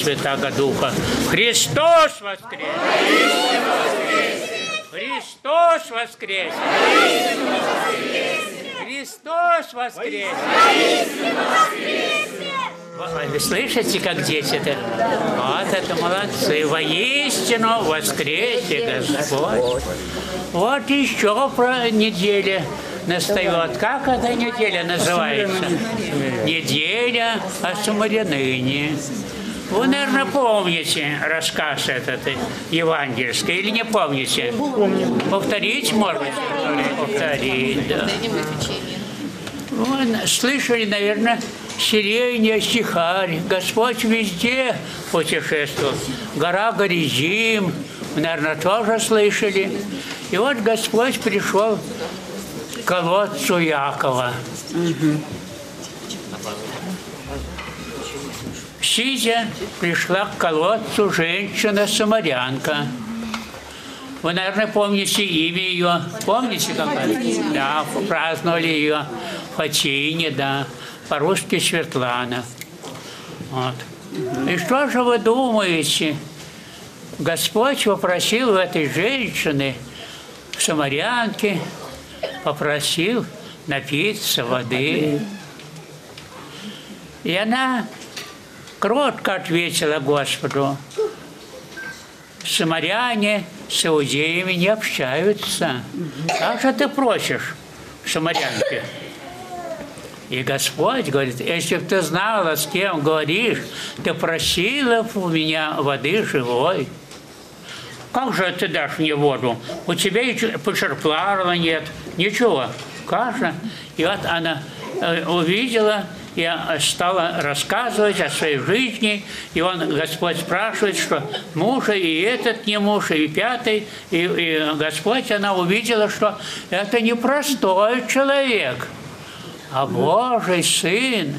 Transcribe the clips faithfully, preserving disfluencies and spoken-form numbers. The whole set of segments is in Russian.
Святаго Духа. Христос воскресе! Христос воскресе! Христос воскресе! Вы слышите, как дети-то? Вот это молодцы! Воистину воскресе Господь! Вот еще про неделю настает. Как эта неделя называется? Неделя о самарянине. Вы, наверное, помните рассказ этот евангельский или не помните? Помню. Повторить можно? Повторить, да. Вы слышали, наверное, Сирения, Стихарь. Господь везде путешествовал. Гора Горизим, наверное, тоже слышали. И вот Господь пришел к колодцу Якова. Угу. Сидя, пришла к колодцу женщина-самарянка. Вы, наверное, помните имя ее. Помните, какое? Да, праздновали ее в Фатине, да. По-русски Светлана. Вот. И что же вы думаете? Господь попросил у этой женщины, самарянки, попросил напиться воды. И она кротко ответила Господу: самаряне с иудеями не общаются. Как же ты просишь, самарянке? И Господь говорит: если бы ты знала, с кем говоришь, ты просила бы у меня воды живой. Как же ты дашь мне воду? У тебя и почерпла нет, ничего. Как же? И вот она увидела и стала рассказывать о своей жизни. И он, Господь спрашивает, что муж, и этот не муж, и пятый. И, и Господь, она увидела, что это не простой человек, а Божий Сын.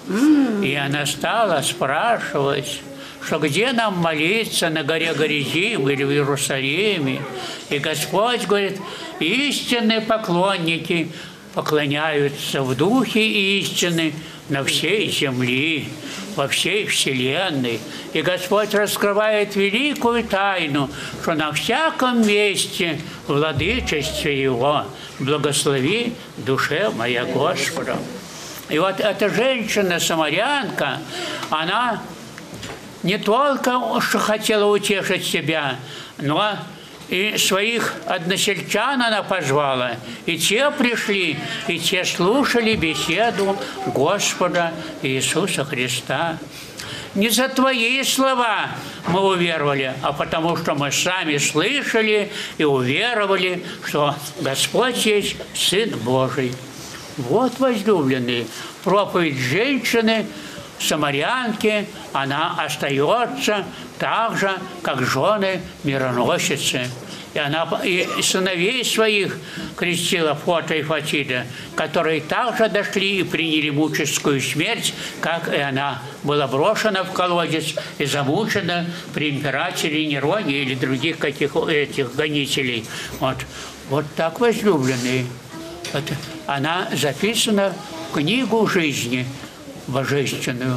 И она стала спрашивать, что где нам молиться, на горе Горизим или в Иерусалиме. И Господь говорит: истинные поклонники поклоняются в духе истины на всей земле, во всей вселенной. И Господь раскрывает великую тайну, что на всяком месте владычестве Его благослови душе моя Господа. И вот эта женщина-самарянка, она не только что хотела утешить себя, но и своих односельчан она позвала. И те пришли, и те слушали беседу Господа Иисуса Христа. Не за твои слова мы уверовали, а потому что мы сами слышали и уверовали, что Господь есть Сын Божий. Вот, возлюбленные, проповедь женщины, самарянки, она остается так же, как жены мироносицы. И она и сыновей своих крестила Фота и Фатида, которые также дошли и приняли муческую смерть, как и она была брошена в колодец и замучена при императоре Нероне или других каких этих гонителей. Вот, вот так, возлюбленные. Вот, она записана в книгу жизни божественную.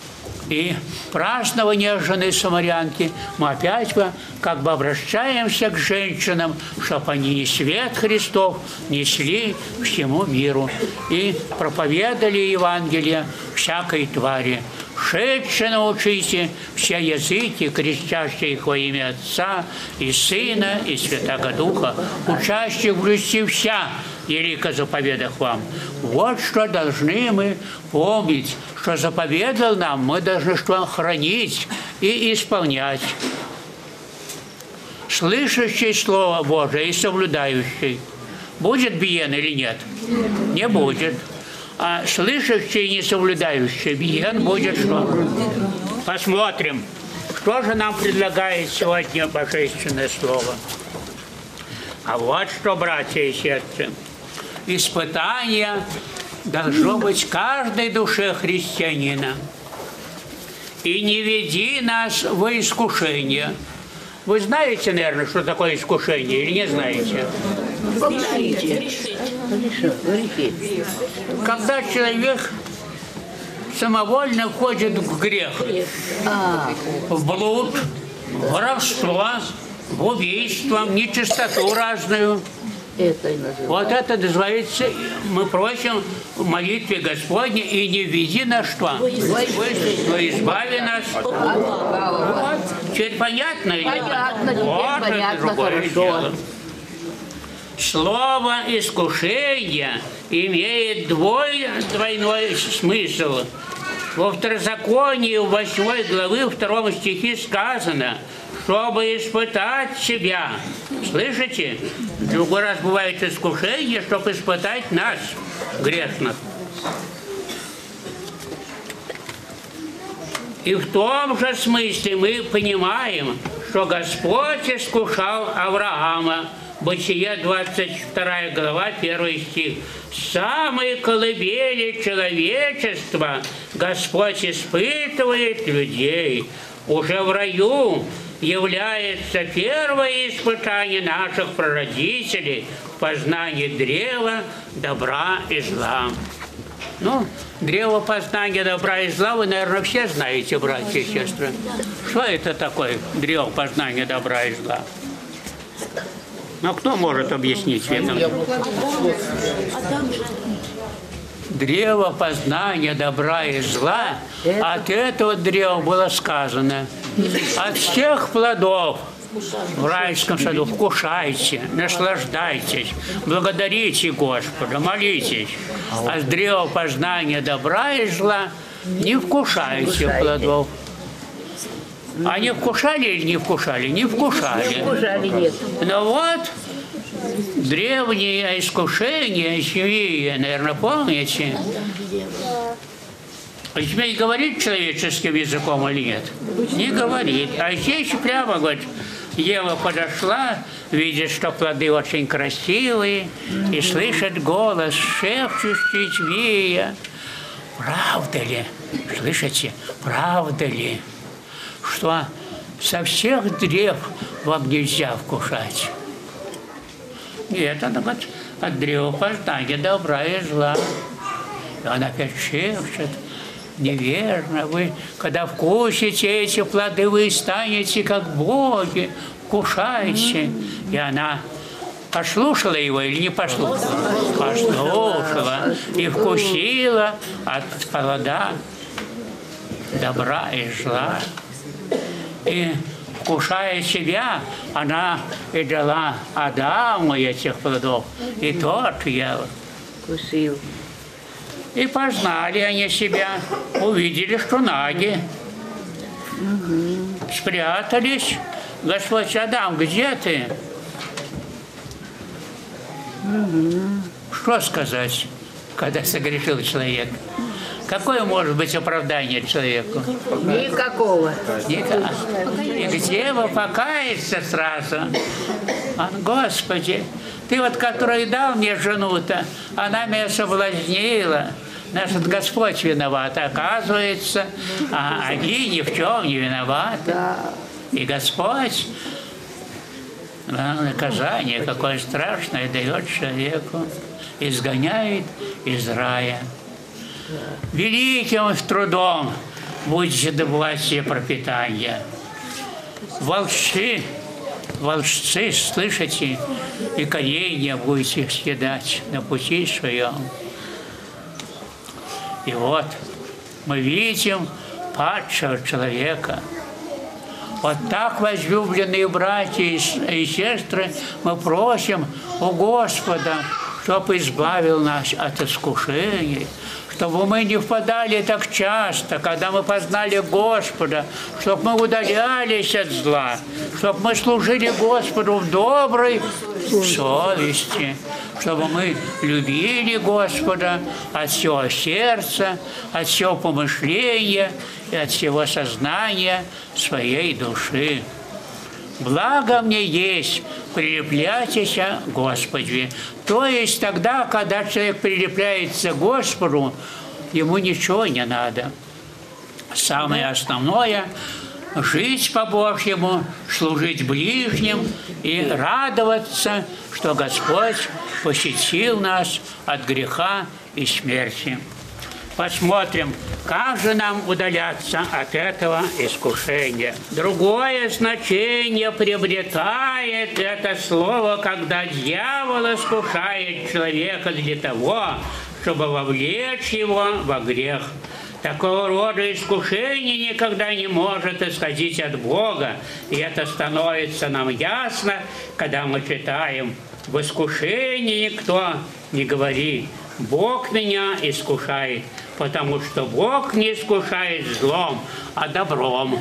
И празднование жены самарянки мы опять бы как бы обращаемся к женщинам, чтобы они не свет Христов несли всему миру и проповедали Евангелие всякой твари. Шедше научите все языки, крестящие их во имя Отца и Сына и Святаго Духа, учащих в Христе вся елико заповедах вам. Вот что должны мы помнить, что заповедал нам, мы должны что хранить и исполнять. Слышащий Слово Божие и соблюдающий. Будет биен или нет? Не будет. А слышащий и не соблюдающий биен будет что? Посмотрим, что же нам предлагает сегодня Божественное Слово. А вот что, братья и сестры, испытание должно быть каждой душе христианина. И не веди нас во искушение. Вы знаете, наверное, что такое искушение, или не знаете? Знаете. Когда человек самовольно входит в грех, в блуд, в воровство, в убийство, в нечистоту разную. Это и называется. Вот это называется, мы просим в молитве Господне, и не введи нас что? Но избави нас. Вот. Теперь понятно или нет? Понятно, теперь Вот понятно, это другое хорошо. дело. Слово искушение имеет двой, двойной смысл. Во Второзаконии, в восьмой главы, в втором стихе сказано, чтобы испытать себя. Слышите? Другой раз бывает искушение, чтобы испытать нас, грешных. И в том же смысле мы понимаем, что Господь искушал Авраама. Бытие, двадцать вторая глава, первый стих. «С самой колыбели человечества Господь испытывает людей. Уже в раю является первое испытание наших прародителей в познании древа добра и зла». Ну, древо познания добра и зла вы, наверное, все знаете, братья и сестры. Что это такое, древо познания добра и зла? Но кто может объяснить это? Древо познания добра и зла, от этого древа было сказано: от всех плодов в райском саду вкушайте, наслаждайтесь, благодарите Господа, молитесь. А с древа познания добра и зла не вкушайте плодов. Они вкушали или не вкушали? Не вкушали. Не вкушали, нет. Но вот древнее искушение семьи, наверное, помните? Теперь говорит человеческим языком или нет? Не говорит. А здесь прямо говорит, Ева подошла, видит, что плоды очень красивые, и слышит голос, шепчущий змея. Правда ли? Слышите? Правда ли, что со всех древ вам нельзя вкушать? Нет, она говорит, от древа познания добра и зла. И он опять шепчет: неверно, вы, когда вкусите эти плоды, вы станете как боги, вкушайте. И она послушала его или не послушала? Послушала и вкусила от плода добра и зла. И, вкушая себя, она и дала Адаму этих плодов, и тот ел. Вкусил. И познали они себя, увидели, что наги. Угу. Спрятались. Господь: Адам, где ты? Угу. Что сказать, когда согрешил человек? Какое может быть оправдание человеку? Никакого. Никакого. И где вы покаяться сразу? Он: Господи, ты вот, который дал мне жену-то, она меня соблазнила. Наш Господь виноват, оказывается, а они ни в чем не виноваты. И Господь наказание какое страшное дает человеку, изгоняет из рая. Великим трудом будете добывать себе пропитание. Волчи, волжцы, слышите, и коренья будете съедать на пути своем. И вот мы видим падшего человека. Вот так, возлюбленные братья и сестры, мы просим у Господа, чтобы избавил нас от искушений, чтобы мы не впадали так часто, когда мы познали Господа, чтобы мы удалялись от зла, чтобы мы служили Господу в доброй совести, чтобы мы любили Господа от всего сердца, от всего помышления и от всего сознания своей души. Благо мне есть прилепляйтесь к Господи. То есть тогда, когда человек прилепляется к Господу, ему ничего не надо. Самое основное – жить по-божьему, служить ближним и радоваться, что Господь посетил нас от греха и смерти. посмотрим, как же нам удаляться от этого искушения. Другое значение приобретает это слово, когда дьявол искушает человека для того, чтобы вовлечь его во грех. Такого рода искушение никогда не может исходить от Бога, и это становится нам ясно, когда мы читаем: «В искушении никто не говори, Бог меня искушает, потому что Бог не искушает злом, а добром.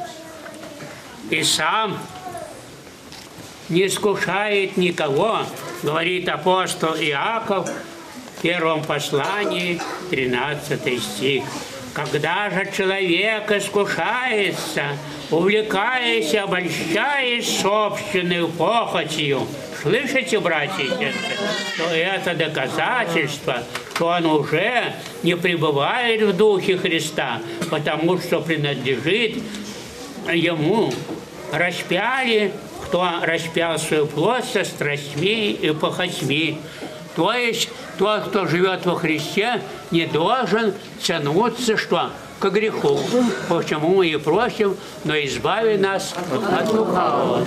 И сам не искушает никого», говорит апостол Иаков в первом послании, тринадцатый стих. «Когда же человек искушается, увлекаясь, обольщаясь собственной похотью», слышите, братья и сестры, то это доказательство, что он уже не пребывает в Духе Христа, потому что принадлежит ему. Распяли, кто распял свою плоть со страстьми и похотьми. То есть тот, кто живет во Христе, не должен тянуться что? К греху. Почему мы и просим, но избави нас от лукавого.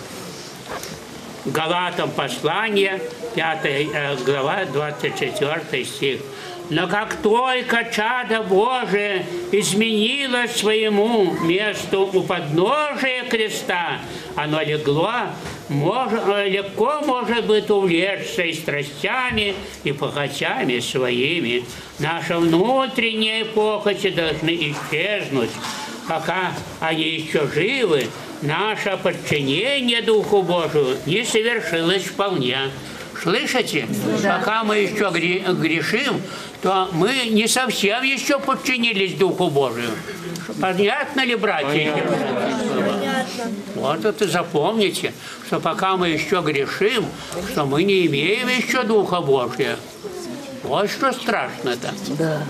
Галатам послание, пятая глава, двадцать четвёртый стих. «Но как только чадо Божие изменило своему месту у подножия креста, оно легло, мож, легко может быть увлечься и страстями, и похотями своими. Наши внутренние похоти должны исчезнуть, пока они еще живы. Наше подчинение Духу Божию не совершилось вполне». Слышите? Да. Пока мы еще грешим, то мы не совсем еще подчинились Духу Божию. Понятно ли, братья? Понятно. Вот это запомните, что пока мы еще грешим, что мы не имеем еще Духа Божия. Вот что страшно-то. Да.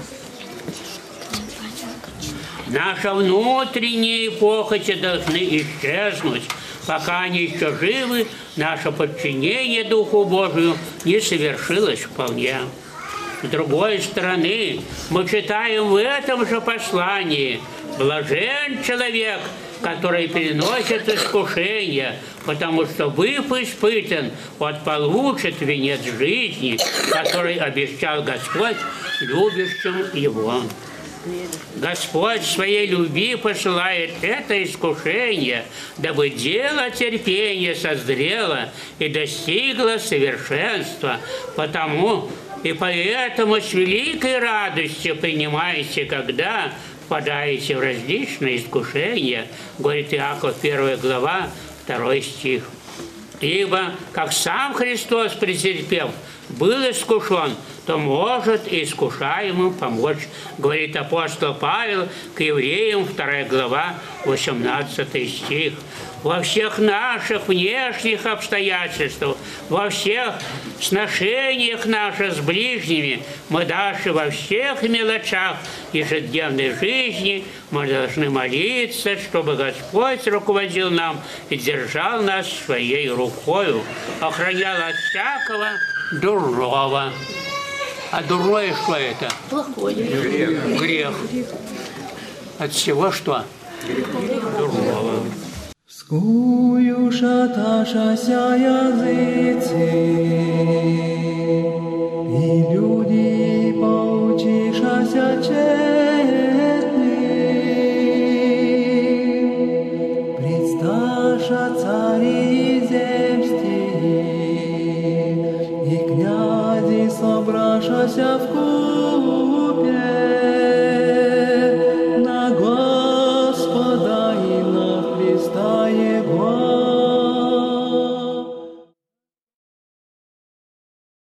Наши внутренние похоти должны исчезнуть. Пока они еще живы, наше подчинение Духу Божию не совершилось вполне. С другой стороны, мы читаем в этом же послании: «Блажен человек, который переносит искушение, потому что, быв испытан, он получит венец жизни, который обещал Господь любящим его». Господь в своей любви посылает это искушение, дабы дело терпения созрело и достигло совершенства. Потому и поэтому с великой радостью принимайте, когда впадаете в различные искушения, говорит Иаков, первая глава, второй стих. «Ибо, как сам Христос претерпев, был искушен, то может и искушаемым помочь», говорит апостол Павел к евреям, вторая глава, восемнадцатый стих. Во всех наших внешних обстоятельствах, во всех сношениях наших с ближними, мы даже во всех мелочах ежедневной жизни мы должны молиться, чтобы Господь руководил нам и держал нас своей рукою, охранял от всякого дурного. А дурное что это? Плохое. Грех. Грех. От всего что? Дурного. Скую шаташася язиці,